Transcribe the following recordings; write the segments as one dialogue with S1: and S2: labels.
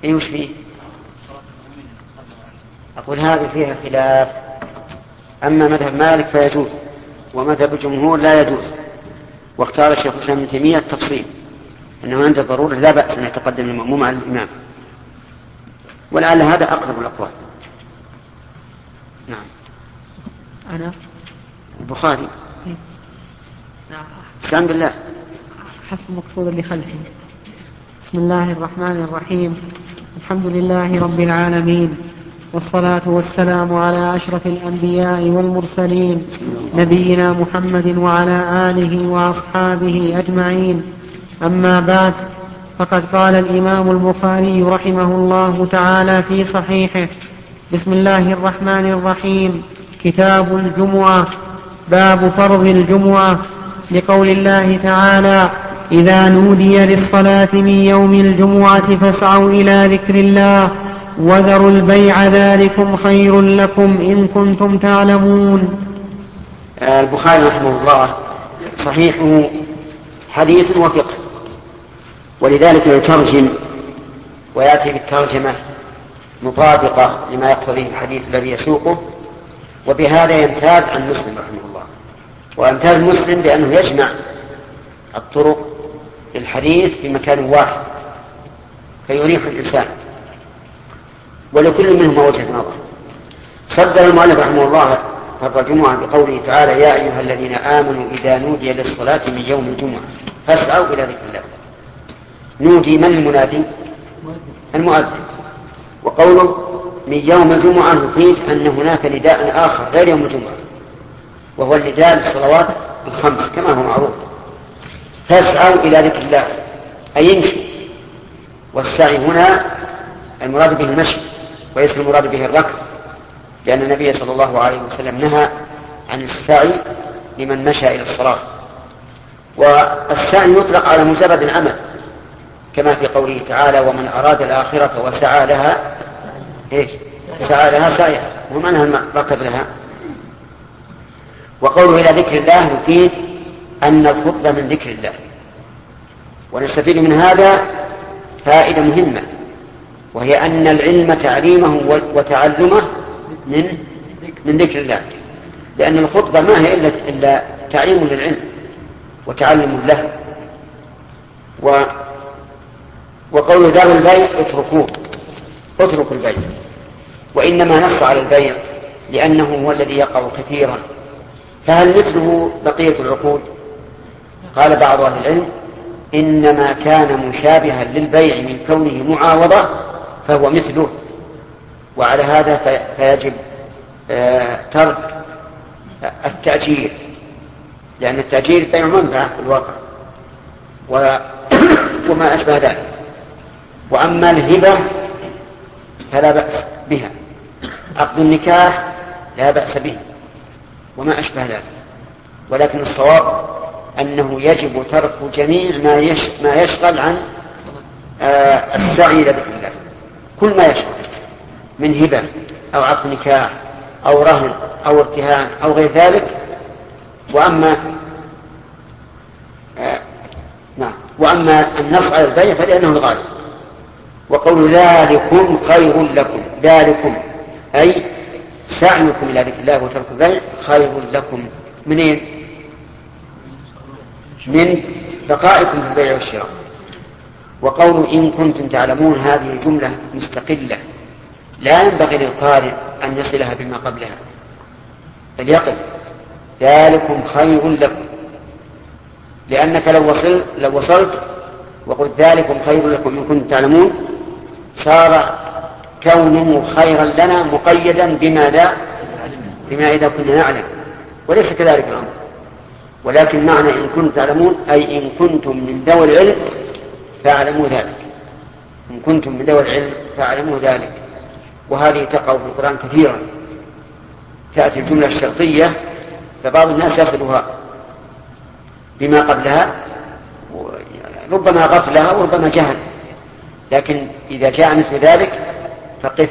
S1: أي وش فيه؟ أقول هذه فيها خلاف، أما مذهب مالك فيجوز، ومذهب الجمهور لا يجوز. واختار الشيخ الإسلام ابن تيمية التفصيل، أنه عند الضرورة لا بأس أن يتقدم المأموم على الإمام، ولعل هذا أقرب الأقوال. نعم.
S2: أنا
S1: البخاري.
S2: نعم.
S1: استعن بالله.
S2: حسب المقصود اللي خلفه. بسم الله الرحمن الرحيم. الحمد لله رب العالمين، والصلاة والسلام على أشرف الأنبياء والمرسلين، نبينا محمد وعلى آله وأصحابه أجمعين. أما بعد، فقد قال الإمام البخاري رحمه الله تعالى في صحيحه: بسم الله الرحمن الرحيم. كتاب الجمعة. باب فرض الجمعة، لقول الله تعالى: إذا نودي للصلاة من يوم الجمعة فاسعوا إلى ذكر الله وذروا البيع ذلكم خير لكم إن كنتم تعلمون.
S1: البخاري رحمه الله صحيحه حديث وفقه، ولذلك يترجم ويأتي بالترجمة مطابقة لما يقتضيه الحديث الذي يسوقه، وبهذا يمتاز عن مسلم رحمه الله. ويمتاز مسلم بأنه يجمع الطرق للحديث في مكان واحد فيريح الإنسان، ولكل منهما وجهة نظر. صدر المؤلف رحمه الله فرض الجمعة بقوله تعالى: يا أيها الذين آمنوا إذا نودي للصلاة من يوم الجمعة فاسعوا إلى ذكر الله. نودي من المنادي؟ المؤذن. وقوله من يوم الجمعة يفيد أن هناك نداء آخر غير يوم الجمعة، وهو النداء للصلوات الخمس كما هو معروف. فاسعوا إلى ذكر الله أي يمشوا، والسعي هنا المراد به المشي وليس المراد به الركض، لأن النبي صلى الله عليه وسلم نهى عن السعي لمن مشى إلى الصلاة. والسعي يطلق على مجرد العمل، كما في قوله تعالى: ومن أراد الآخرة وسعى لها سعى لها سعيها، ومعنى الركض لها. وقوله إلى ذكر الله يفيد أن الخطبة من ذكر الله، ونستفيد من هذا فائدة مهمة، وهي أن العلم تعليمه وتعلمه من ذكر الله، لأن الخطبة ما هي إلا تعليم للعلم وتعلم له. وقول ذوي البيع اتركوا البيع، وإنما نص على البيع لأنه هو الذي يقع كثيرا. فهل مثله بقية العقود؟ قال بعض أهل العلم: إنما كان مشابها للبيع من كونه معاوضة فهو مثله، وعلى هذا فيجب ترك التأجير، لأن التأجير بيع منفعة في الواقع وما أشبه ذلك. وأما الهبة فلا بأس بها، عقد النكاح لا بأس به وما أشبه ذلك، ولكن الصواب أنه يجب ترك جميع ما يشغل عن السعي إلى ذكر الله، كل ما يشغل من هبة أو عقد نكاح أو رهن أو ارتهان أو غير ذلك. وأما النص على البيع فلأنه الغالب. وقول ذلكم خير لكم، ذلكم أي سعيكم إلى ذكر الله وترك البيع خير لكم. منين؟ من بقائكم في البيع والشراء. وقول إن كنتم تعلمون هذه جملة مستقلة لا ينبغي للقارئ أن يصلها بما قبلها، بل يقل ذلكم خير لكم، لأنك لو وصلت وقلت ذلكم خير لكم إن كنتم تعلمون صار كونه خيرا لنا مقيدا بما إذا كنا نعلم، وليس كذلك الأمر. ولكن معنى إن كنتم تعلمون أي إن كنتم من ذوي العلم فاعلموا ذلك، إن كنتم من ذوي العلم فاعلموا ذلك. وهذه تقع في القرآن كثيرا، تأتي الجملة الشرطية فبعض الناس يصلها بما قبلها، ربما غفلها وربما جهل، لكن إذا جاء مثل ذلك فقف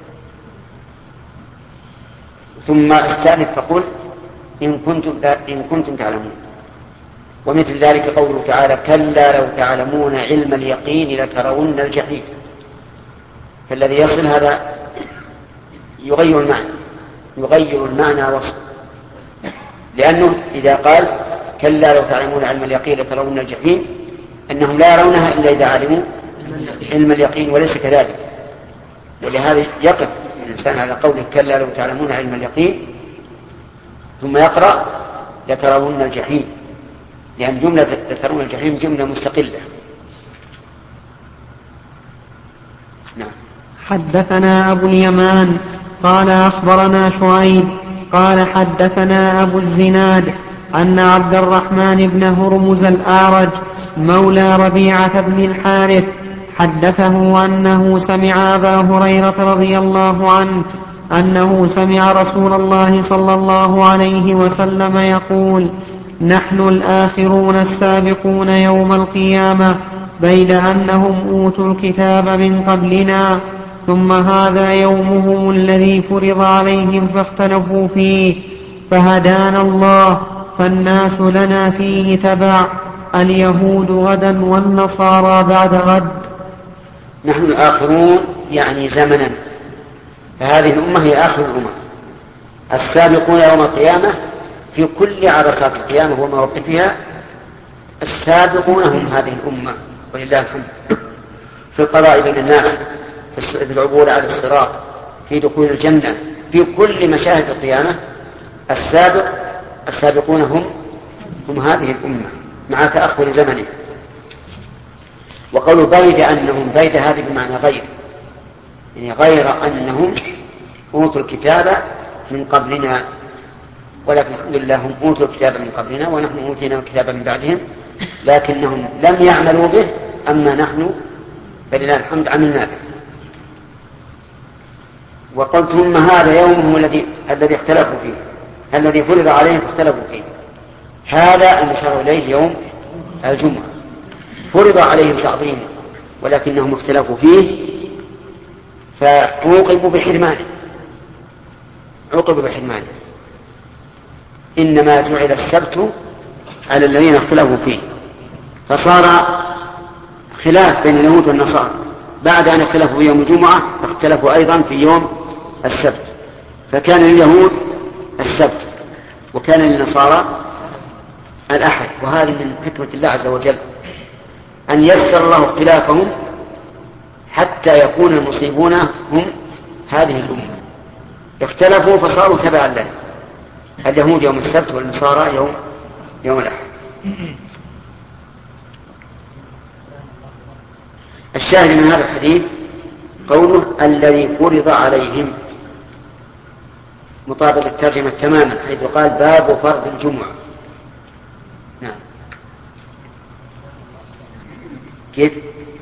S1: ثم استأنف فقل إن كنتم تعلمون. ومثل ذلك قوله تعالى: كلا لو تعلمون علم اليقين لترون الجحيم. فالذي يصل هذا يغير المعنى وصف، لأنه إذا قال كلا لو تعلمون علم اليقين لترون الجحيم، أنهم لا يرونها إلا إذا علموا علم اليقين، وليس كذلك. ولهذا يقف الإنسان على قوله كلا لو تعلمون علم اليقين ثم يقرأ لترون الجحيم، لأن جملة لترون الجحيم جملة مستقلة. نعم.
S2: حدثنا أبو اليمان قال أخبرنا شعيب قال حدثنا أبو الزناد أن عبد الرحمن بن هرمز الأعرج مولى ربيعة بن الحارث حدثه أنه سمع أبا هريرة رضي الله عنه أنه سمع رسول الله صلى الله عليه وسلم يقول نحن الآخرون السابقون يوم القيامة بيد أنهم أوتوا الكتاب من قبلنا، ثم هذا يومهم الذي فرض عليهم فاختلفوا فيه، فهدانا الله فالناس لنا فيه تبع، اليهود غدا والنصارى بعد غد.
S1: نحن الآخرون يعني زمنا، فهذه الأمة هي آخر الأمم، السابقون يوم القيامة في كل عرصات القيامة ومواقفها، السابقون هم هذه الأمة ولله الحمد، في القضاء بين الناس، في العبور على الصراط، في دخول الجنة، في كل مشاهد القيامة السابقون هم هذه الأمة مع تأخر زمنه. وقالوا بيد أنهم، بيد هذه بمعنى غير، يعني غير أنهم أوتوا الكتاب من قبلنا، ولكن الحمد لله هم أوتوا الكتاب من قبلنا ونحن أوتينا الكتاب من بعدهم، لكنهم لم يعملوا به، أما نحن فلله الحمد عملنا به. وقلت ثم هذا يومهم الذي اختلفوا فيه، الذي فرض عليهم فاختلفوا فيه، هذا المشار إليه يوم الجمعة، فرض عليهم تعظيم ولكنهم اختلفوا فيه فعوقبوا بحرمانه. إنما جعل السبت على الذين اختلفوا فيه، فصار خلاف بين اليهود والنصارى، بعد أن اختلفوا في يوم الجمعة اختلفوا أيضا في يوم السبت، فكان لليهود السبت وكان للنصارى الأحد. وهذه من حكمة الله عز وجل أن يسر الله اختلافهم حتى يكون المصيبون هم هذه الأمة، اختلفوا فصاروا تبعا لنا، اليهود يوم السبت والنصارى يوم الأحد. الشاهد من هذا الحديث قوله الذي فرض عليهم، مطابق الترجمة تماما، حيث قال باب فرض الجمعة. نعم. كيف؟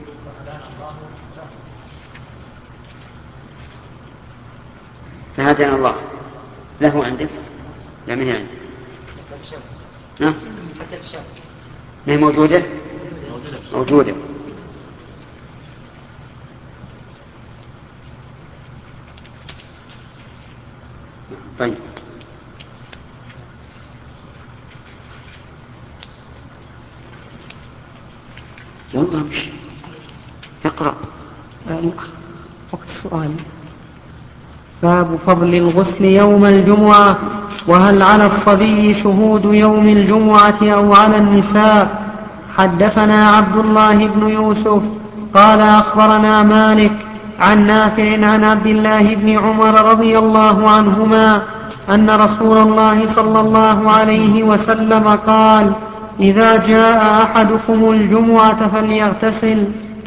S1: فهدانا الله له عندك؟ لا ما هي عندك. نعم. ما هي موجودة؟ موجودة. طيب. والله مش اقرأ
S2: وقت السؤال. باب فضل الغسل يوم الجمعة، وهل على الصبي شهود يوم الجمعة أو على النساء؟ حدثنا عبد الله بن يوسف قال أخبرنا مالك عن نافع عن عبد الله بن عمر رضي الله عنهما أن رسول الله صلى الله عليه وسلم قال إذا جاء أحدكم الجمعة فليغتسل.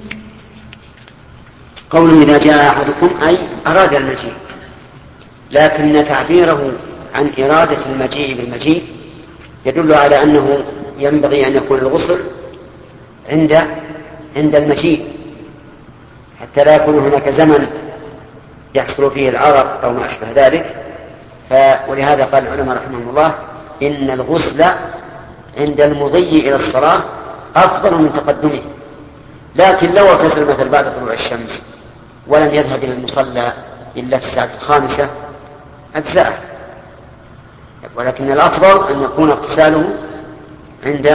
S1: قوله إذا جاء أحدكم أي أراد المجيء، لكن تعبيره عن إرادة المجيء بالمجيء يدل على أنه ينبغي أن يكون الغسل عند المجيء، حتى لا يكون هناك زمن يحصل فيه العرق أو ما أشبه ذلك. ولهذا قال العلماء رحمهم الله إن الغسل عند المضي إلى الصلاة أفضل من تقدمه، لكن لو اغتسل مثل بعد طلوع الشمس ولم يذهب إلى المصلى إلا في الساعة 5 أجزاءه، ولكن الأفضل أن يكون اغتساله عند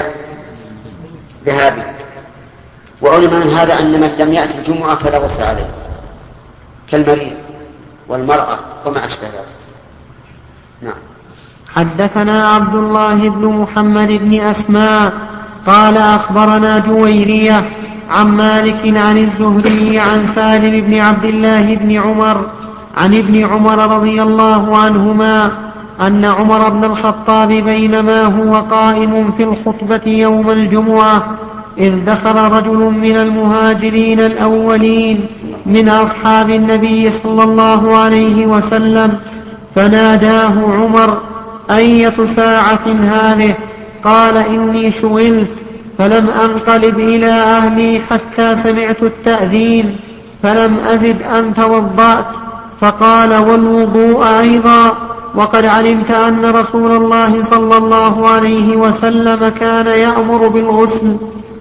S1: ذهابه. وعلم من هذا أن من لم يأتي الجمعة فلا غسل عليه، كالمريض والمرأة وما أشبه ذلك. نعم.
S2: حدثنا عبد الله بن محمد بن أسماء قال أخبرنا جويرية عن مالك عن الزهري عن سالم بن عبد الله بن عمر عن ابن عمر رضي الله عنهما أن عمر بن الخطاب بينما هو قائم في الخطبة يوم الجمعة إذ دخل رجل من المهاجرين الأولين من أصحاب النبي صلى الله عليه وسلم فناداه عمر: أية ساعة هذه؟ قال: إني شغلت فلم أنقلب إلى أهلي حتى سمعت التأذين فلم أزد أن توضأت. فقال: والوضوء أيضا؟ وقد علمت أن رسول الله صلى الله عليه وسلم كان يأمر بالغسل.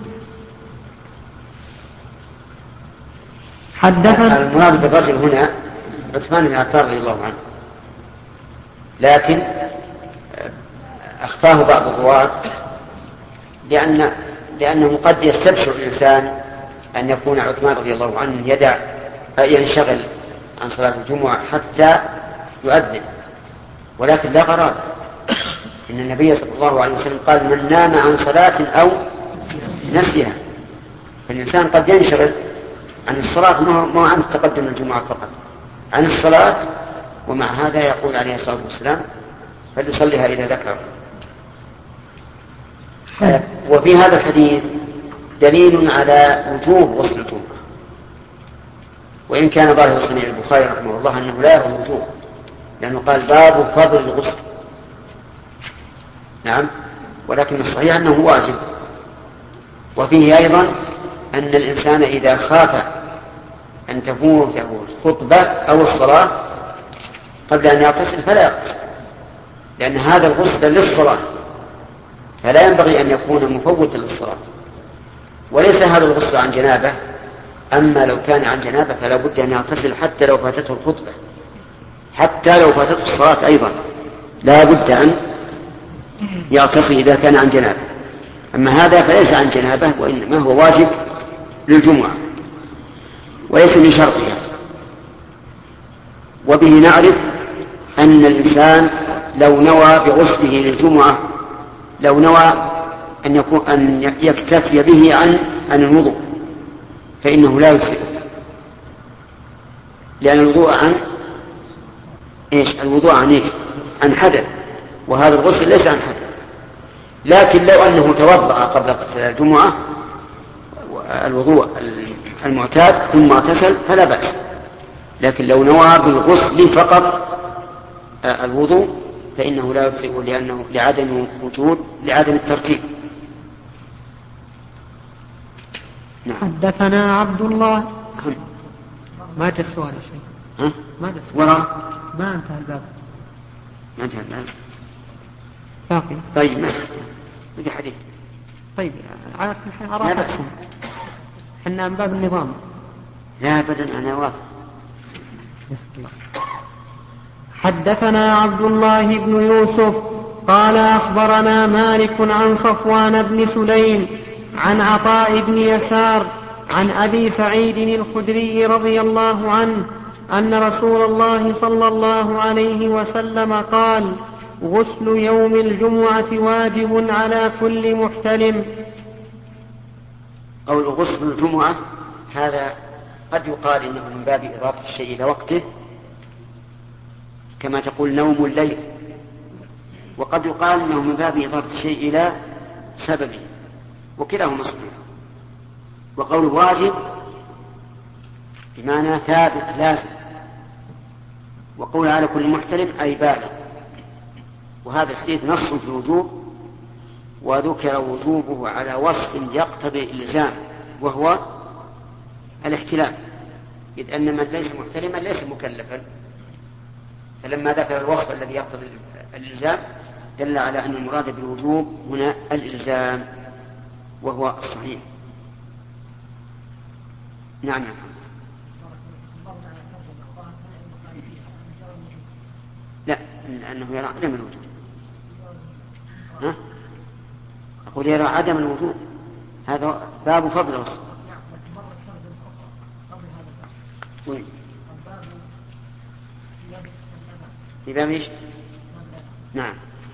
S1: حدثنا المراد بالرجل هنا عثمان بن عفان رضي الله عنه، لكن أخفاه بعض الرواة لأنه قد يستبشر الإنسان أن يكون عثمان رضي الله عنه ينشغل عن صلاة الجمعة حتى يؤذن، ولكن لا غرابة، إن النبي صلى الله عليه وسلم قال: من نام عن صلاة أو نسيها. فالإنسان قد ينشغل عن الصلاة، ما عن تقدم الجمعة فقط، عن الصلاة، ومع هذا يقول عليه الصلاة والسلام: فليصليها إذا ذكر. وفي هذا الحديث دليل على وجوب غسل الجمعة، وإن كان ظاهر صنيع البخاري رحمه الله أنه لا يرى الوجوب، لأنه قال: باب فضل الغسل. نعم، ولكن الصحيح أنه واجب. وفيه أيضا أن الإنسان إذا خاف أن تفوته الخطبة أو الصلاة قبل أن يغتسل فلا يغتسل، لأن هذا الغسل للصلاة، فلا ينبغي أن يكون مفوتا للصلاة. وليس هذا الغسل عن جنابة، أما لو كان عن جنابة فلا بد أن يغتسل حتى لو فاتته الخطبة، حتى لو فاتته الصلاة أيضا لا بد أن يغتسل إذا كان عن جنابة. أما هذا فليس عن جنابة، وإنما هو واجب للجمعة وليس من شرطها. وبه نعرف أن الإنسان لو نوى بغسله للجمعة، لو نوى أن يكتفي به عن الوضوء فإنه لا يجزئه، لأن الوضوء عن إيش؟ الوضوء عن إيش؟ عن حدث، وهذا الغسل ليس عن حدث. لكن لو أنه توضأ قبل الجمعة الوضوء المعتاد ثم اغتسل فلا بأس، لكن لو نوى بالغسل فقط الوضوء فإنه لا يجزئه، لأنه لعدم الترتيب.
S2: نعم. حدثنا عبد الله. ما جاء السؤال يا شيخ؟ ما جاء السؤال. ما انتهى الباب.
S1: ما انتهى الباب.
S2: باقي.
S1: طيب ما بدي حديث.
S2: طيب على كل حال أراك أحسن. حنا من باب النظام.
S1: لا أبدا، أنا واثق.
S2: حدثنا عبد الله بن يوسف قال أخبرنا مالك عن صفوان بن سليم عن عطاء بن يسار عن أبي سعيد الخدري رضي الله عنه أن رسول الله صلى الله عليه وسلم قال: غسل يوم الجمعة واجب على كل محتلم.
S1: قول غسل الجمعة هذا قد يقال إنه من باب إضافة الشيء إلى وقته، كما تقول نوم الليل، وقد يقال إنه من باب إضافة الشيء إلى سببه، وكلاهما صحيح. وقول واجب بمعنى ثابت لازم، وقول على كل محتلم أي بالغ. وهذا الحديث نص في الوجوب، وذكر وجوبه على وصف يقتضي الإلزام وهو الاحتلام، إذ أن من ليس محتلما ليس مكلفا، فلما ذكر الوصف الذي يقتضي الإلزام دل على أن المراد بالوجوب هنا الإلزام، وهو الصحيح. نعم. لا، أنه يرى عدم الوجوب. أقول يرى عدم الوجوب، هذا باب فضل الوصف. في باب ايش؟ نعم.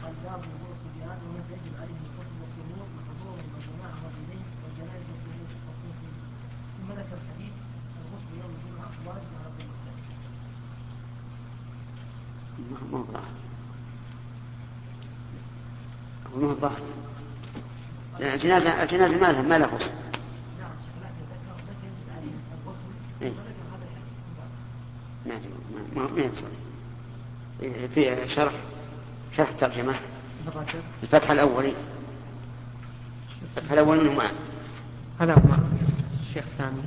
S1: ما ظاهر. الجنازة ما لها غسل. ما يقصد. في شرح ترجمة الفتح الأولي منه معه.
S2: هذا هو الشيخ سامي.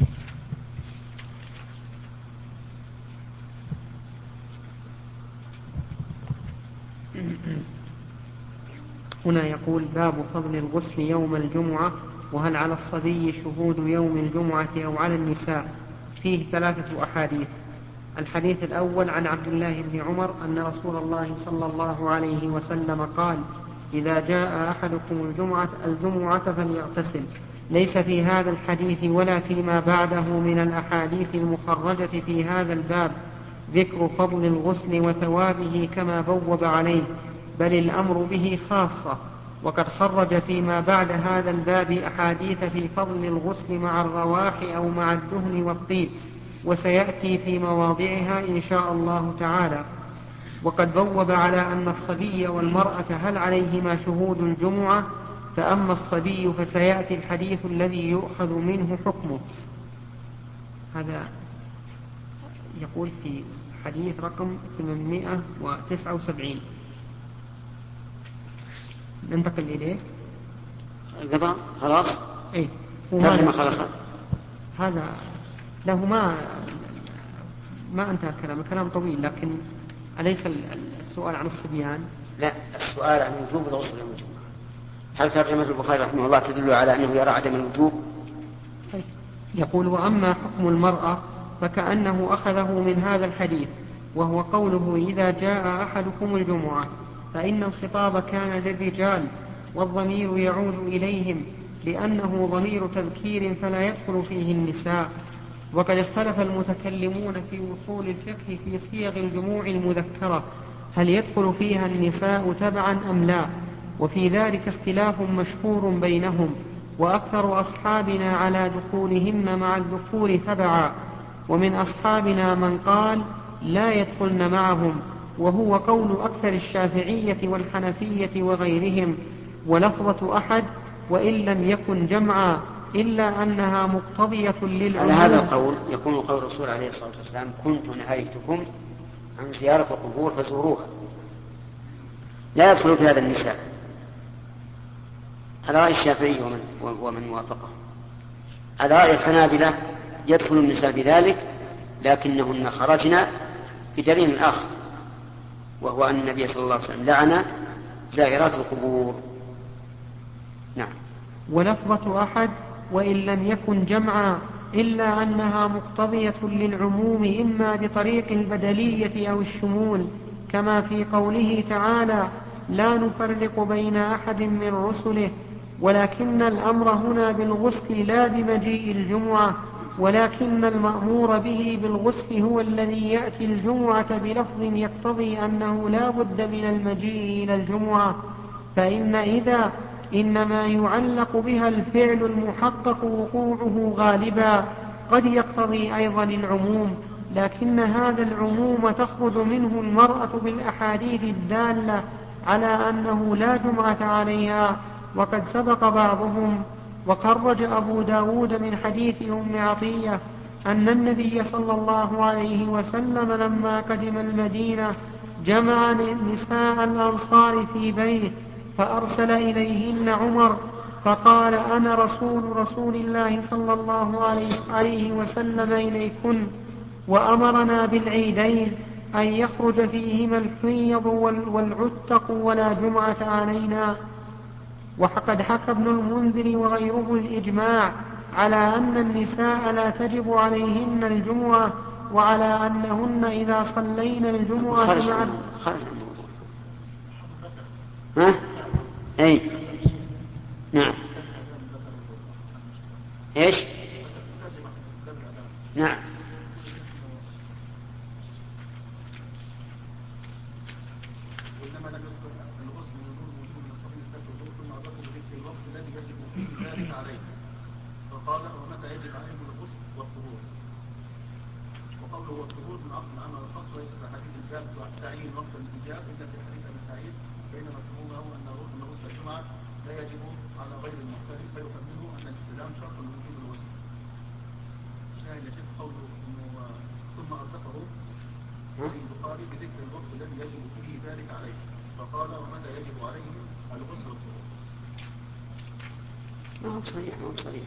S2: هنا يقول باب فضل الغسل يوم الجمعة، وهل على الصبي شهود يوم الجمعة أو على النساء؟ فيه 3 أحاديث. الحديث الأول عن عبد الله بن عمر أن رسول الله صلى الله عليه وسلم قال: إذا جاء أحدكم الجمعة فليغتسل. ليس في هذا الحديث ولا فيما بعده من الأحاديث المخرجة في هذا الباب ذكر فضل الغسل وثوابه كما بوب عليه، بل الأمر به خاصة. وقد خرج فيما بعد هذا الباب أحاديث في فضل الغسل مع الرواح أو مع الدهن والطيب، وسيأتي في مواضعها إن شاء الله تعالى. وقد بوب على أن الصبي والمرأة هل عليهما شهود الجمعة، فأما الصبي فسيأتي الحديث الذي يؤخذ منه حكمه. هذا يقول في حديث رقم 879. ننتقل إليه.
S1: القضاء خلاص.
S2: أي
S1: ترجمة خلصت.
S2: هذا له ما انتهى الكلام طويل، لكن أليس السؤال عن الصبيان؟
S1: لا، السؤال عن وجوب الغسل يوم الجمعة. هل ترجمة البخاري رحمه الله تدل على أنه يرى عدم الوجوب؟
S2: يقول: وأما حكم المرأة فكأنه أخذه من هذا الحديث، وهو قوله: إذا جاء أحدكم الجمعة، فإن الخطاب كان للرجال والضمير يعود إليهم، لأنه ضمير تذكير فلا يدخل فيه النساء. وقد اختلف المتكلمون في وصول الفقه في صيغ الجموع المذكرة، هل يدخل فيها النساء تبعا أم لا؟ وفي ذلك اختلاف مشهور بينهم، وأكثر أصحابنا على دخولهن مع الذكور تبعا، ومن أصحابنا من قال لا يدخلن معهم، وهو قول أكثر الشافعية والحنفية وغيرهم. ولفظة أحد وإن لم يكن جمعا إلا أنها مقتضية للعموم.
S1: على هذا القول يكون قول الرسول عليه الصلاة والسلام: كنت نهيتكم عن زيارة القبور فزوروها. لا يدخل في هذا النساء على رأي الشافعي ومن وافقه. على رأي الحنابلة يدخل النساء بذلك، لكنهن خرجنا بدليل آخر، وهو أن النبي صلى الله عليه وسلم لعن زائرات القبور. نعم.
S2: ولفظة أحد وإن لم يكن جمعا إلا أنها مقتضية للعموم، إما بطريق البدلية أو الشمول، كما في قوله تعالى: لا نفرق بين أحد من رسله. ولكن الأمر هنا بالغسل لا بمجيء الجمعة، ولكن المأمور به بالغسل هو الذي يأتي الجمعة بلفظ يقتضي أنه لا بد من المجيء إلى الجمعة. فإن إذا إنما يعلق بها الفعل المحقق وقوعه غالبا، قد يقتضي أيضا العموم، لكن هذا العموم تخرج منه المرأة بالأحاديث الدالة على أنه لا جمعة عليها. وقد سبق بعضهم. وخرج أبو داود من حديث أم عطية أن النبي صلى الله عليه وسلم لما قدم المدينة جمع نساء الأنصار في بيت، فأرسل إليهن عمر فقال: أنا رسول الله صلى الله عليه وسلم إليكن، وأمرنا بالعيدين أن يخرج فيهما الحيض والعتق ولا جمعة علينا. وقد حكى ابن المنذر وغيره الإجماع على أن النساء لا تجب عليهن الجمعة، وعلى أنهن إذا صلين الجمعة
S1: خرج ها؟ أي نعم. إيش؟ نعم.
S3: لم يذكر الغسل من وجود من الصبي الثالث ثم أضافه بذكر الوقت الذي يجب فيه ذلك عليه فقال ومتى يجب عليه الغسل والطهور. وقوله والطهور من عقل عمل الخاص وليس في حديث الباب تعيين وقت الإجاب إلا في حديث أبي سعيد بين مفهومه أن غسل الجمعة لا يجب على غير المحترم فيفهمه أن الاحتلام شرط من وجوب الغسل. شاهد شيخ قوله أنه ثم أضافه البخاري بذكر الوقت الذي يجب فيه ذلك عليه فقال ومتى يجب عليه الغسل والطهور.
S1: ما هو صريح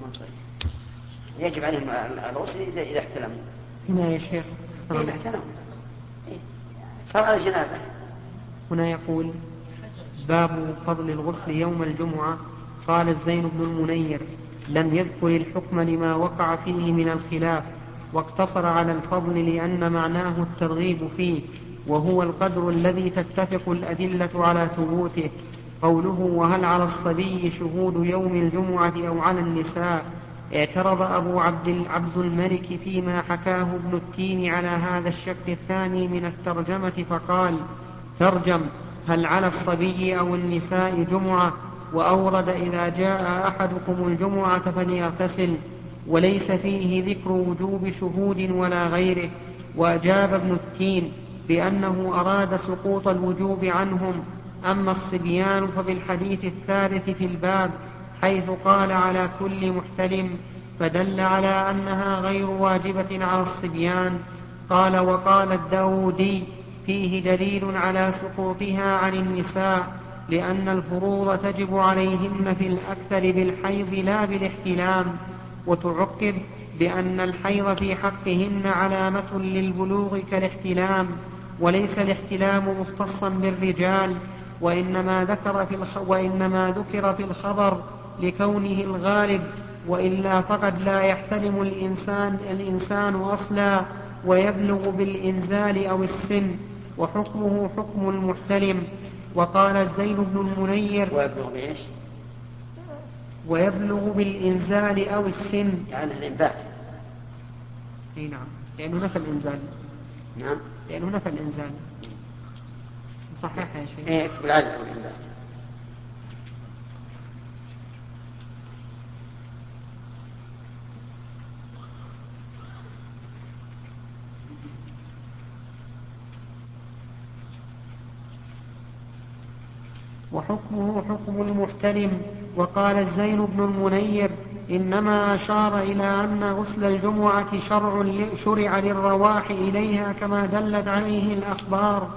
S1: يجب عليهم الغسل إذا احتلموا.
S2: هنا يا شيخ
S1: إذا احتلموا صار على جنابه.
S2: هنا يقول باب فضل الغسل يوم الجمعة. قال الزين بن المنير لم يذكر الحكم لما وقع فيه من الخلاف واقتصر على الفضل لأن معناه الترغيب فيه وهو القدر الذي تتفق الأدلة على ثبوته. قوله وهل على الصبي شهود يوم الجمعة أو على النساء. اعترض أبو عبد الملك فيما حكاه ابن التين على هذا الشق الثاني من الترجمة فقال ترجم هل على الصبي أو النساء جمعة وأورد إذا جاء أحدكم الجمعة فليغتسل وليس فيه ذكر وجوب شهود ولا غيره. وأجاب ابن التين بأنه أراد سقوط الوجوب عنهم. أما الصبيان فبالحديث الثالث في الباب حيث قال على كل محتلم فدل على أنها غير واجبة على الصبيان. قال وقال الداودي فيه دليل على سقوطها عن النساء لأن الفروض تجب عليهن في الأكثر بالحيض لا بالاحتلام. وتعقب بأن الحيض في حقهن علامة للبلوغ كالاحتلام وليس الاحتلام مختصا بالرجال وإنما ذكر في الخبر لكونه الغالب وإلا فقد لا يحتلم الإنسان أصلا ويبلغ بالإنزال أو السن وحكمه حكم المحتلم. وقال الزين بن المنير ويبلغ بالإنزال أو السن
S1: يعني الإنبات.
S2: نعم لأنه نفى الإنزال.
S1: نعم
S2: لأنه نفى الإنزال. صحيح يا شيخ.
S1: اكتب العدد والإنبات.
S2: وحكمه حكم المحتلم. وقال الزين بن المنير إنما أشار إلى أن غسل الجمعة شرع للرواح إليها كما دلت عليه الأخبار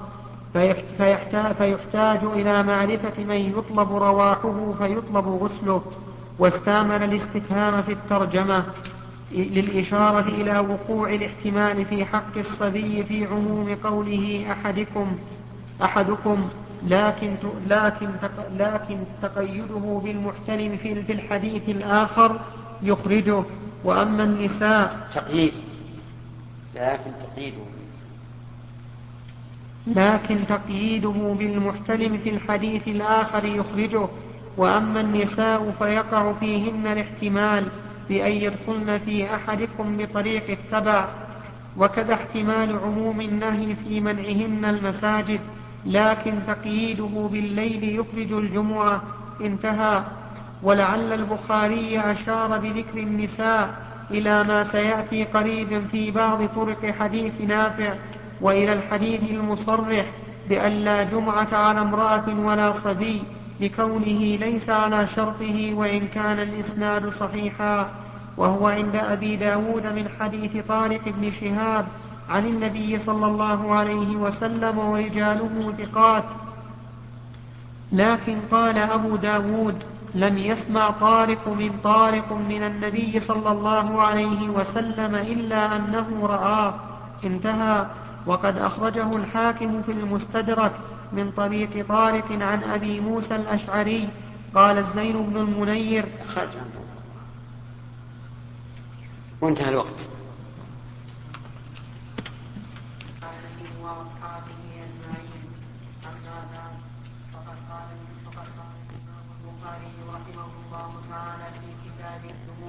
S2: فيحتاج إلى معرفة من يطلب رواحه فيطلب غسله. واستعمل الاستفهام في الترجمة للإشارة إلى وقوع الاحتمال في حق الصبي في عموم قوله أحدكم لكن تقيده بالمحتلم في الحديث الآخر يخرجه. وأما النساء لكن تقييده بالمحتلم في الحديث الآخر يخرجه. وأما النساء فيقع فيهن الاحتمال بأن يدخلن في أحدكم بطريق التبع وكذا احتمال عموم النهي في منعهن المساجد لكن تقييده بالليل يخرج الجمعة. انتهى. ولعل البخاري أشار بذكر النساء إلى ما سيأتي قريبا في بعض طرق حديث نافع وإلى الحديث المصرح بأن لا جمعة على امرأة ولا صبي لكونه ليس على شرطه وإن كان الإسناد صحيحا. وهو عند أبي داود من حديث طارق بن شهاب عن النبي صلى الله عليه وسلم ورجاله ثقات. لكن قال أبو داود لم يسمع طارق من النبي صلى الله عليه وسلم إلا أنه رآه. انتهى. وقد أخرجه الحاكم في المستدرك من طريق طارق عن أبي موسى الأشعري. قال الزين بن المنير
S1: وانتهى الوقت.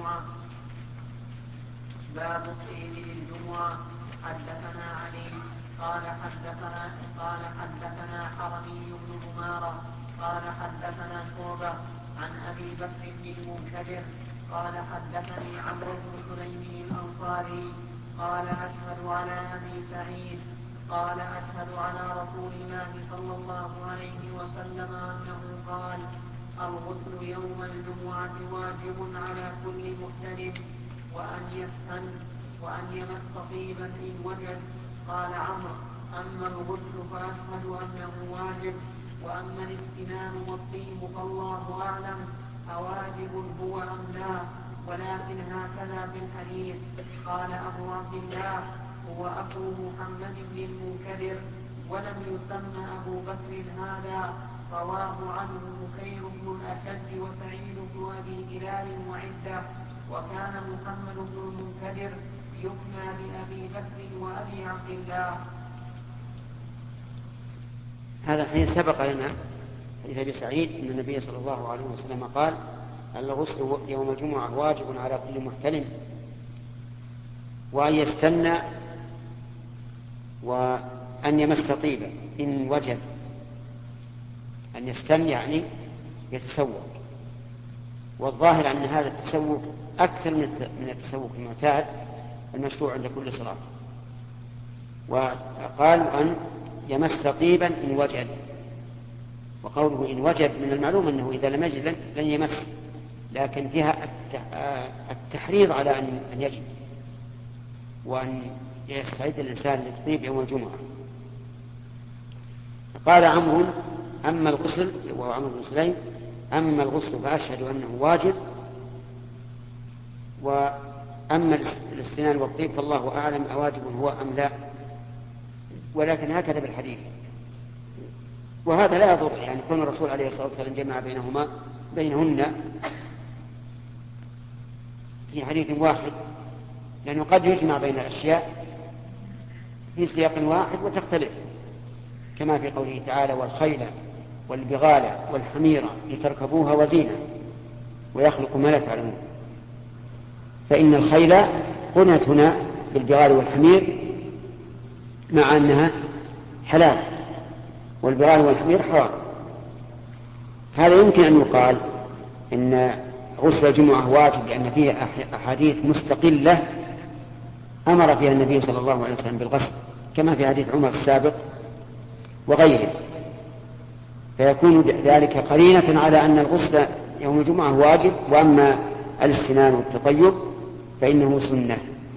S2: باب الطيب للجمعة. حدثنا علي
S4: قال حدثنا حرمي بن عمارة قال حدثنا شعبة عن أبي بكر بن المنكدر قال حدثني عمرو بن سليم الأنصاري قال أشهد على أبي سعيد قال أشهد على رسول الله صلى الله عليه وسلم أنه قال الغسل يوم الجمعة واجب على كل محترم وأن يمس طيبا إن وجد. قال عمرو أما الغسل فأشهد أنه واجب وأما الاستنان والطيب فالله أعلم أواجب هو أم لا ولكن هكذا في الحديث. قال أبو عبد الله هو أخو محمد بن المنكدر ولم يسمى أبو بكر هذا. رواه عنه بكير بن الأشد وسعيد بن أبي هلال وعدة. وكان محمد بن المنكدر يكنى بأبي بكر وأبي عبد الله.
S1: هذا الحين سبق لنا حديث أبي سعيد أن النبي صلى الله عليه وسلم قال الغسل يوم الجمعة واجب على كل محتلم وأن يستنى وأن يمس طيبا إن وجد. أن يستنى يعني يتسوق، والظاهر أن هذا التسوق أكثر من التسوق المعتاد المشروع عند كل صلاة. وقالوا أن يمس طيبا إن وجد، وقوله إن وجد من المعلوم أنه إذا لم يجد لن يمس، لكن فيها التحريض على أن يجد وأن يستعد الإنسان للطيب يوم الجمعة. قال عمرو أما الغسل، وهو عمرو بن سليم، أما الغسل فأشهد أنه واجب وأما الاستنان والطيب فالله أعلم أواجب هو أم لا، ولكن هكذا بالحديث. وهذا لا يضر، يعني كون الرسول عليه الصلاة والسلام جمع بينهن في حديث واحد، لأنه قد يجمع بين الأشياء في سياق واحد وتختلف، كما في قوله تعالى والخيل والبغال والحمير لتركبوها وزينة ويخلق ما لا تعلمون. فإن الخيل قنت هنا بالبغال والحمير مع أنها حلال، والبغال والحمير حرام. هذا يمكن أن يقال إن غسل الجمعة واجب لأن فيه أحاديث مستقلة أمر فيها النبي صلى الله عليه وسلم بالغسل، كما في حديث عمر السابق وغيره، فيكون ذلك قرينة على أن الغسل يوم الجمعة واجب، وأما الاستنان والتطيب فإنه سنة.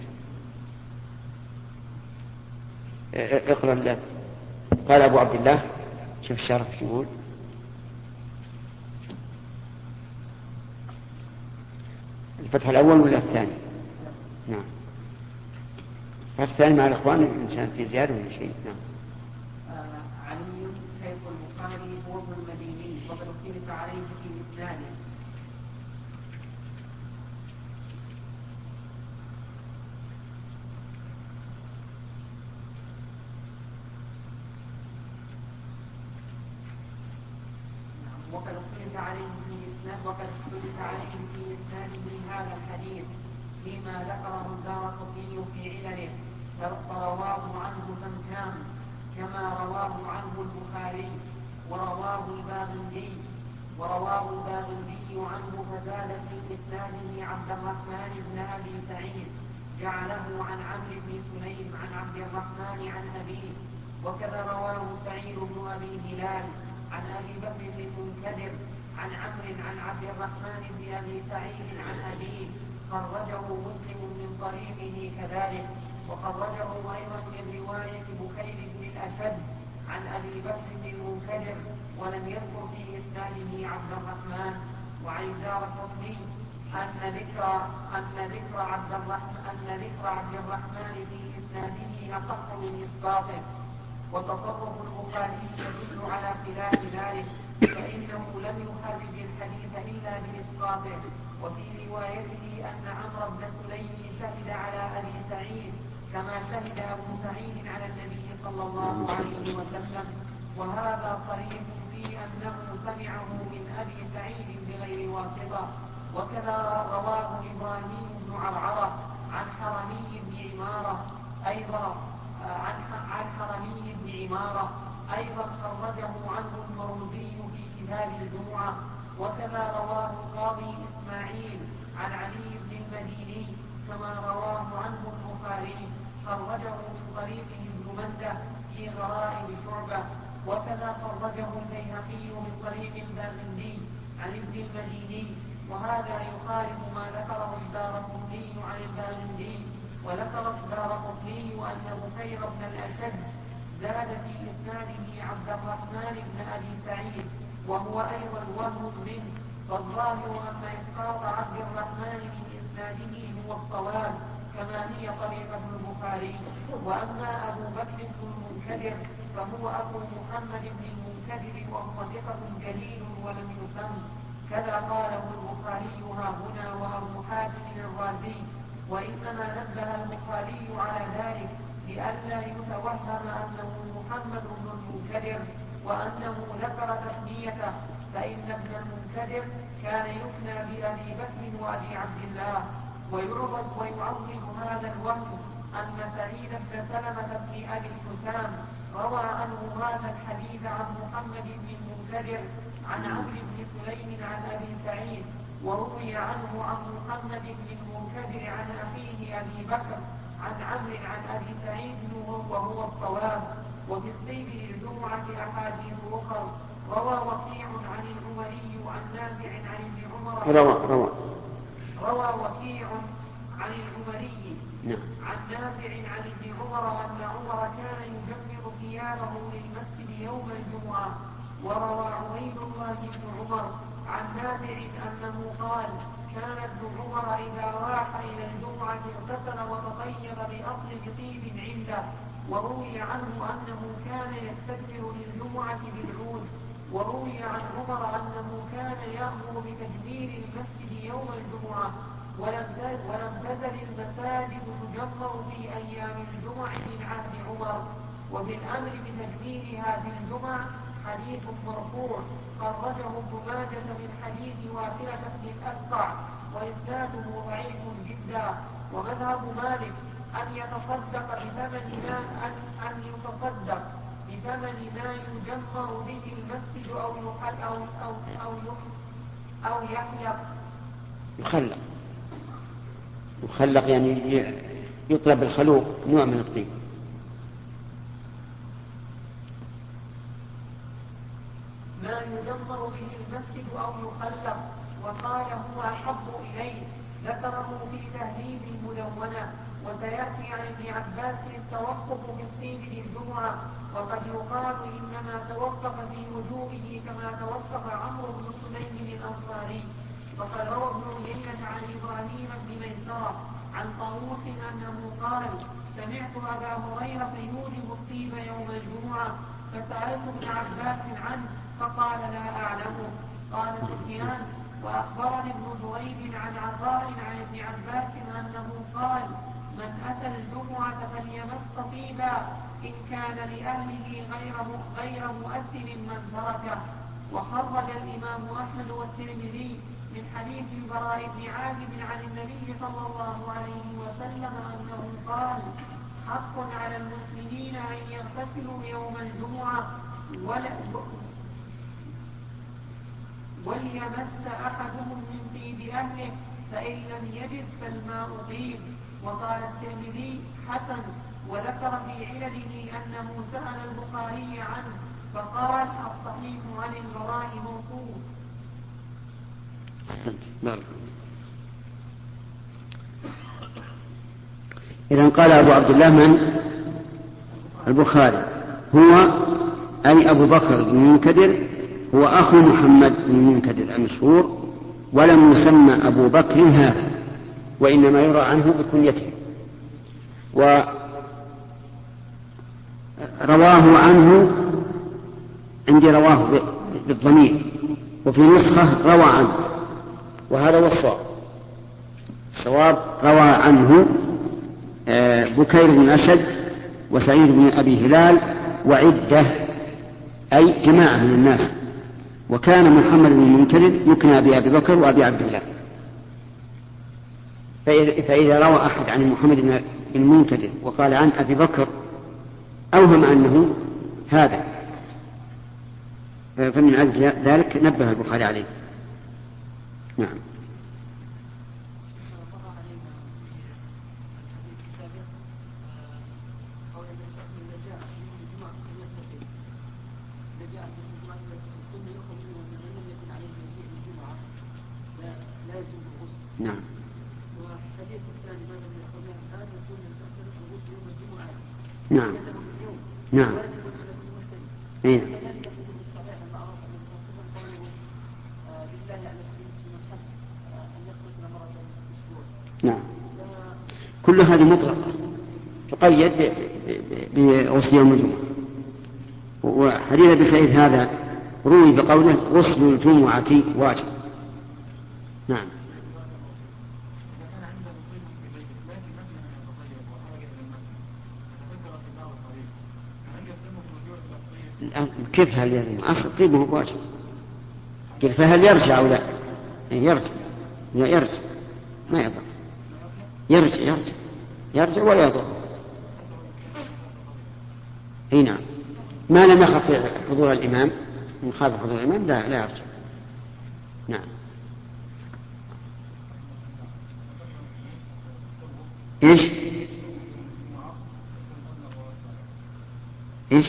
S1: اقرأ الله. قال أبو عبد الله، شوف الشرح شو يقول. الفتح الأول ولا الثاني؟ نعم، الثاني مع الإخوان إن شاء في زيادة ولا شيء. نعم.
S4: علي شيخ البخاري هو ابن المديني وقد اختلف عليه في إسناده. وقد اختلف عليه في إسناده هذا الحديث فيما ذكره الدارقطني في علله، فرواه عنه سمكان كما رواه عنه البخاري، ورواه الباغندي عنه فزاد في إسناده عبد الرحمن بن أبي سعيد جعله عن عمرو بن سليم عن عبد الرحمن عن أبيه، وكذا رواه سعيد بن أبي هلال عن أبي بكر بن المنكدر عن عمرو عن عبد الرحمن بن أبي سعيد عن أبيه، خرجه مسلم من طريقه كذلك، وخرجه أيضا من رواية بكير بن الأشد عن أبي بكر بن المنكدر ولم يذكر في إسناده عبد الرحمن. وعن الدارقطني أن ذكر عبد الرحمن في إسناده أصح من إسقاطه، وتصرف البخاري يدل على خلاف ذلك، فإنه لم يخرج الحديث إلا بإسقاطه. وفي روايته أن عمرو بن سليم شهد على أبي سعيد كما شهد أبو سعيد على النبي صلى الله عليه وسلم، وهذا صريح في أنه سمعه من أبي سعيد بغير واسطة. وكذا رواه إبراهيم بن عرعرة عن حرمي بن عمارة أيضا عن حرمي عمارة أيضا خرجه عنه المروزي في كتاب الجمعة. وكذا رواه القاضي إسماعيل عن علي بن المديني كما رواه عنه البخاري، خرجه من طريقه ابن منده في غرائب شعبة. وكذا خرجه البيهقي من طريق الباغندي عن ابن المديني، وهذا يخالف ما ذكره الدارقطني عن الباغندي. وذكر الدارقطني أن بكير بن الأشد زاد في إسناده عبد الرحمن بن أبي سعيد، وهو أيضا وهم منه، فالظاهر أن إسقاط عبد الرحمن من إسناده هو الصواب كما هي طريقة البخاري. وأما أبو بكر بن المنكدر فهو أبو محمد بن المنكدر وهو ثقة جليل ولم يسم، كذا قاله البخاري ها هنا وأبو حاتم الرازي. وإنما نبه البخاري على ذلك لئلا يتوهم أنه محمد بن المنكدر وأنه ذكر تسميته، فإن ابن المنكدر كان يكنى بأبي بكر وأبي عبد الله. ويعظم هذا الوهم أن سعيد بن سلمة بن أبي الحسام روى عنه هذا الحديث عن محمد بن المنكدر عن عمرو بن سليم عن أبي سعيد، وروي عنه عن محمد بن المنكدر عن أخيه أبي بكر عن عمرو عن أبي سعيد وهو الصواب. وفي الصيد للجمعة أحاديث أخرى. روى وكيع عن العمري عن نافع عن ابن عمر روى وكيع عن العمري عن نافع عن ابن عمر أن عمر كان يجمر ثيابه للمسجد يوم الجمعة. وروى عبيد الله بن عمر عن نافع أنه قال كان ابن عمر إذا راح إلى الجمعة اغتسل وتطيب بأطيب طيب عنده. وروي عنه أنه كان يستكبر للجمعة بالعود. وروي عن عمر أنه كان يأمر بتجمير المسجد يوم الجمعة، ولم تزل المساجد تجمر في أيام الجمع من عهد عمر. وبالأمر بتجميرها في الجمع حديث مرفوع خرجه ابن ماجه من حديث واثلة بن الأسقع وإسناده ضعيف جدا. ومذهب مالك أن يتصدق بثمن ما يجمر به المسجد أو
S1: يخلق يعني يطلب الخلوق نوع من الطيب.
S4: ما يجمر به المسجد أو يخلق. وقال هو أحب إليه، ذكره في تهذيب المدونة. وسيأتي عن ابن عباس التوقف في الصيد للجمعة، وقد يقال إنما توقف في وجوبه كما توقف عمرو بن سليم الأنصاري. وقد روى ابن عيينة عن إبراهيم بن ميسرة عن طاووس أنه قال سمعت أبا هريرة يوجب الطيب يوم الجمعة، فسألت ابن عباس عنه فقال لا أعلمه. قال سفيان وأخبرني ابن جريج عن عطاء عن ابن عباس أنه قال من أتى الجمعة فليمس طيبا إن كان لأهله غير مؤثر من تركه. وخرج الإمام أحمد والترمذي من حديث البراء بن عازب عن النبي صلى الله عليه وسلم أنه قال حق على المسلمين أن يغتسلوا يوم الجمعة وليمس أحدهم من طيب أهله فإن لم يجد فالماء طيب. وقال الترمذي حسن، وذكر في علله أنه سأل البخاري عنه فقال الصحيح عن البراء موقوف.
S1: إذن قال أبو عبد الله من البخاري هو أي أبو بكر بن المنكدر هو أخو محمد بن المنكدر المشهور، ولم يسمى أبو بكر هذا، وإنما يرى عنه بكنيته. ورواه عنه عندي رواه بالضمير، وفي نسخة روى عنه، وهذا هو الصواب روى عنه بكير بن أشد وسعيد بن أبي هلال وعدة أي جماعة من الناس. وكان محمد بن المنكدر يكنى بأبي بكر وأبي عبد الله. فإذا روى أحد عن محمد بن المنكدر وقال عن أبي بكر أوهم أنه هذا، فمن أجل ذلك نبه البخاري عليه. نعم. نعم.
S3: والحديث الثاني ماذا من القرآن هذا يكون يستحسن الخروج يوم الجمعة.
S1: نعم. نعم. إيه. نعم. كل هذه مطلقة تقيد بغسل يوم الجمعة. وحديث أبي سعيد هذا روي بقوله غسل الجمعة واجب. نعم. كيف هل يلزم؟ أصل طيبه واجب. قل فهل يرجع أو لا؟ يرجع. ما يضر. يرجع ولا يضر. اي نعم. ما لم يخف حضور الإمام، إن خاف حضور الإمام لا يرجع. نعم. إيش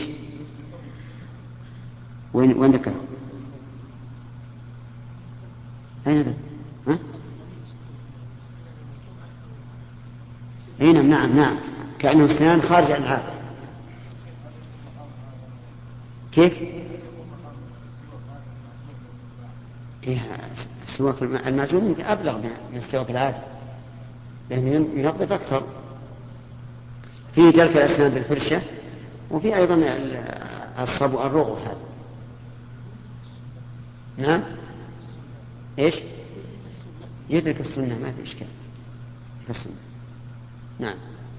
S1: وين ذكر؟ أين ذكر؟ نعم كأنه اثنان خارج عن هذا. كيف؟ السواك المعجون أبلغ من السواك العادي لأنه ينظف أكثر. فيه دلك الأسنان بالفرشة، وفي أيضا الصبو الرغو هذا. نعم. يدرك السنة ما في إشكال. السنة. نعم.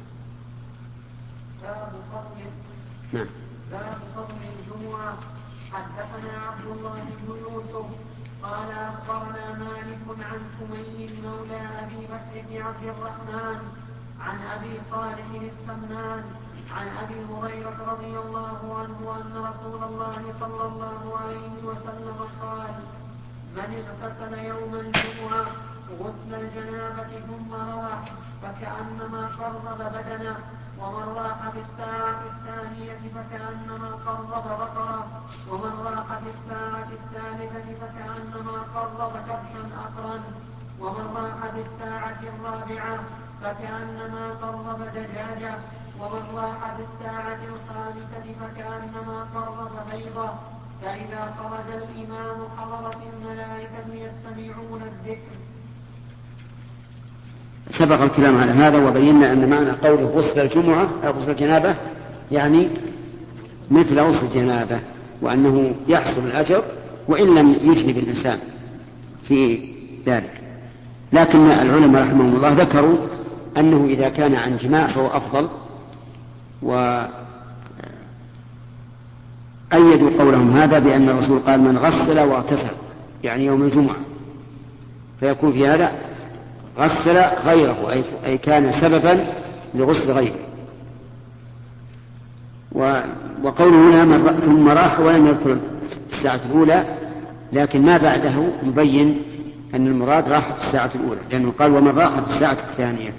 S1: نعم.
S4: باب فضل الجمعة. حدثنا عبد الله بن يوسف قال أخبرنا مالك عن سمي مولى أبي بكر بن عبد الرحمن عن أبي صالح السمان عن أبي هريرة رضي الله عنه أن رسول الله صلى الله عليه وسلم قال: من اغتسل يوم الجمعة غسل الجنابة ثم روح فكأنما قرب بدنه، ومن راح في الساعة الثانية فكأنما قرب بقرة، ومن راح في الساعة الثالثة فكأنما قرب كبشا أقرا، ومن راح في الساعة الرابعة فكأنما قرب دجاجة، ومن راح في الساعة الخامسة فكأنما قرب بيضة. فإذا خرج الإمام حضرت الملائكة يستمعون الذكر.
S1: سبق الكلام على هذا وبينا أن معنى قوله غسل الجمعة أو غسل الجنابة يعني مثل غسل الجنابة، وأنه يحصل الأجر وإن لم يجنب الإنسان في ذلك. لكن العلماء رحمهم الله ذكروا أنه إذا كان عن جماع فهو أفضل، وأيدوا قولهم هذا بأن الرسول قال: من غسل واغتسل، يعني يوم الجمعة، فيكون في هذا غسل غيره، أي كان سببا لغسل غيره. وقوله هنا ثم راح ولم يذكر الساعة الأولى، لكن ما بعده يبين أن المراد راح في الساعة الأولى، لأنه قال: ومن راح في الساعة الثانية.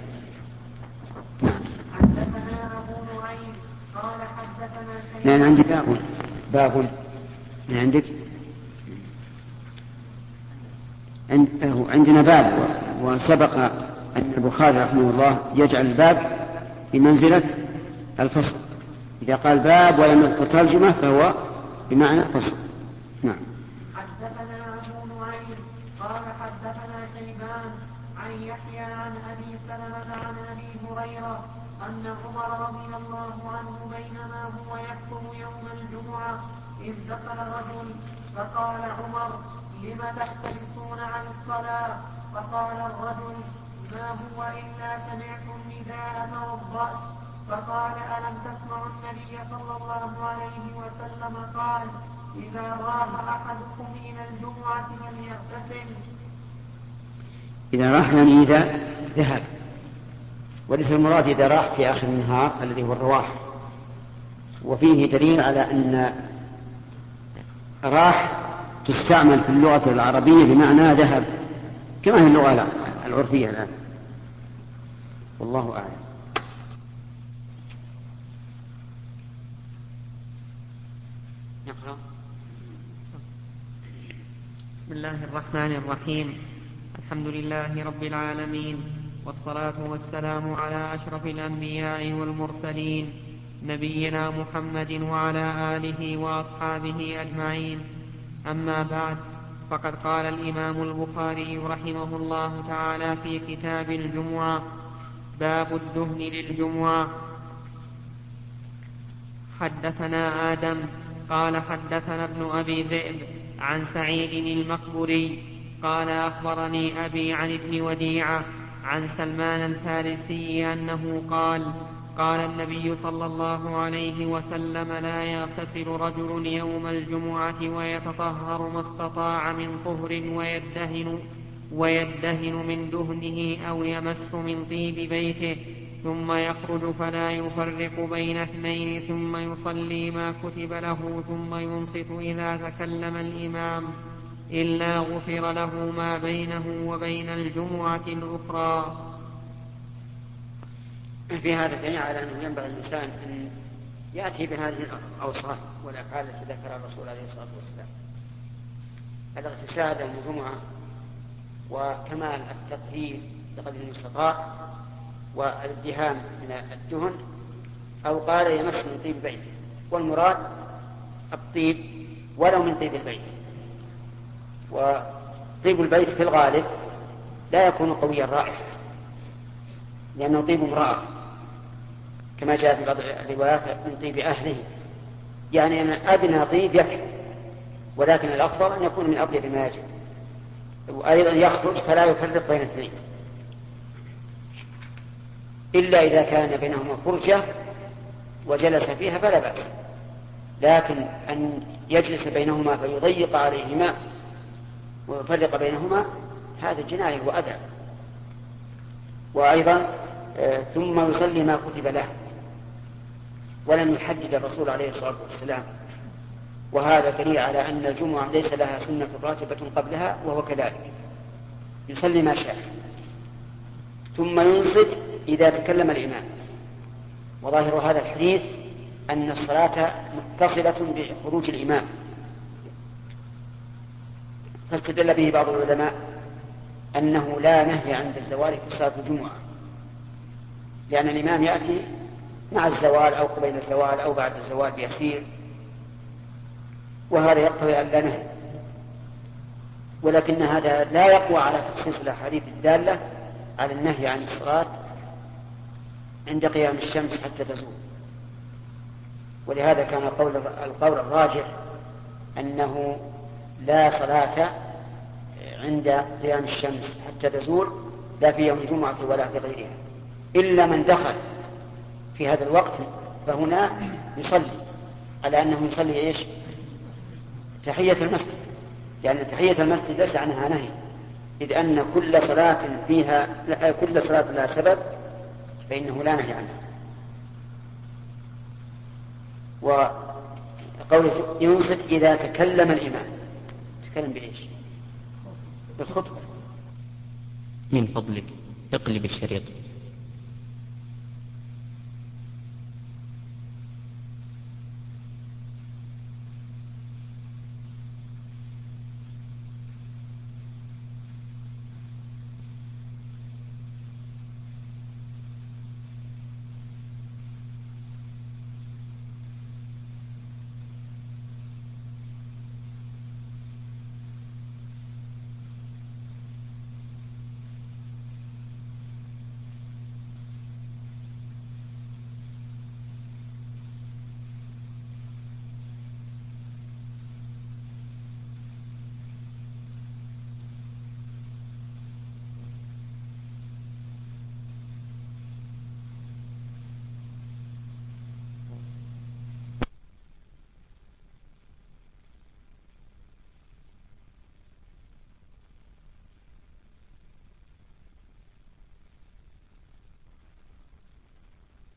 S4: حدثنا أبو نعيم قال حدثنا
S1: لأن عندي باب عندك عندنا باب، وسبق أن البخاري رحمه الله يجعل الباب بمنزلة الفصل. إذا قال باب ولم يذكر ترجمة فهو بمعنى فصل. نعم.
S4: حدثنا أبو نعيم قال حدثنا شيبان عن يحيى عن أبي سلمة عن أبي هريرة أن عمر رضي الله عنه بينما هو يخطب يوم الجمعة إذ دخل رجل فقال عمر: لم تحترسون عن الصلاة؟ فقال الرجل: ما هو إلا سمعت النداء توضأت. فقال: ألم تسمعوا النبي صلى الله عليه وسلم قال: إذا راح أحدكم إلى الجمعة فليغتسل.
S1: إذا راح يعني إذا ذهب، وليس المراد إذا راح في آخر النهار الذي هو الرواح، وفيه دليل على أن راح تستعمل في اللغة العربية بمعنى ذهب كما هي اللغة العرفية الآن، والله أعلم.
S2: نقرأ. بسم الله الرحمن الرحيم. الحمد لله رب العالمين، والصلاة والسلام على أشرف الأنبياء والمرسلين، نبينا محمد وعلى آله وأصحابه أجمعين. أما بعد، فقد قال الإمام البخاري رحمه الله تعالى في كتاب الجمعة: باب الدهن للجمعة. حدثنا آدم قال حدثنا ابن أبي ذئب عن سعيد المقبري قال أخبرني أبي عن ابن وديعة عن سلمان الفارسي أنه قال النبي صلى الله عليه وسلم: لا يغتسل رجل يوم الجمعة ويتطهر ما استطاع من طهر ويدهن من دهنه أو يمس من طيب بيته، ثم يخرج فلا يفرق بين اثنين، ثم يصلي ما كتب له، ثم ينصت إذا تكلم الإمام، إلا غفر له ما بينه وبين الجمعة الأخرى.
S1: في هذا دليل على أنه ينبغي الإنسان أن يأتي بهذه الأوصاف والأفعال التي ذكرها الرسول عليه الصلاة والسلام: الاغتسال يوم الجمعة، وكمال التطهير بقدر المستطاع، والادهان من الدهن، أو قال يمس من طيب بيته، والمراد الطيب ولو من طيب البيت. وطيب البيت في الغالب لا يكون قوي الرائحة، لأنه طيب امرأة كما جاء في بعض الروايات من طيب أهله، يعني أن أدنى طيب يكفي، ولكن الأفضل أن يكون من أطيب ما يجب. وأيضا يخرج فلا يفرق بين اثنين، إلا إذا كان بينهما فرجة وجلس فيها فلا بأس، لكن أن يجلس بينهما فيضيق عليهما ويفرق بينهما هذا جناية وأذى. وأيضا ثم يصلي ما كتب له، ولم يحدد الرسول عليه الصلاة والسلام، وهذا دليل على أن الجمعة ليس لها سنة راتبة قبلها، وهو كذلك يصلي ما شاء، ثم ينصت إذا تكلم الإمام. وظاهر هذا الحديث أن الصلاة متصلة بخروج الإمام، فاستدل به بعض العلماء أنه لا نهي عند الزوال في صلاة الجمعة، لأن الإمام يأتي مع الزوال أو قبيل الزوال أو بعد الزوال بيسير، وهذا يقتضي أن لا نهي. ولكن هذا لا يقوى على تخصيص الأحاديث الدالة على النهي عن الصلاة عند قيام الشمس حتى تزول. ولهذا كان القول الراجح أنه لا صلاة عند قيام الشمس حتى تزول، لا في يوم الجمعة ولا في غيرها، إلا من دخل في هذا الوقت، فهنا يصلي على أنه يصلي إيش؟ تحية المسجد، يعني تحية المسجد ليس عنها نهي، إذ أن كل صلاة لها سبب فإنه لا نهي عنها. وقوله ينصت إذا تكلم الإمام، تكلم بإيش؟ بالخطبة.
S5: من فضلك اقلب الشريط.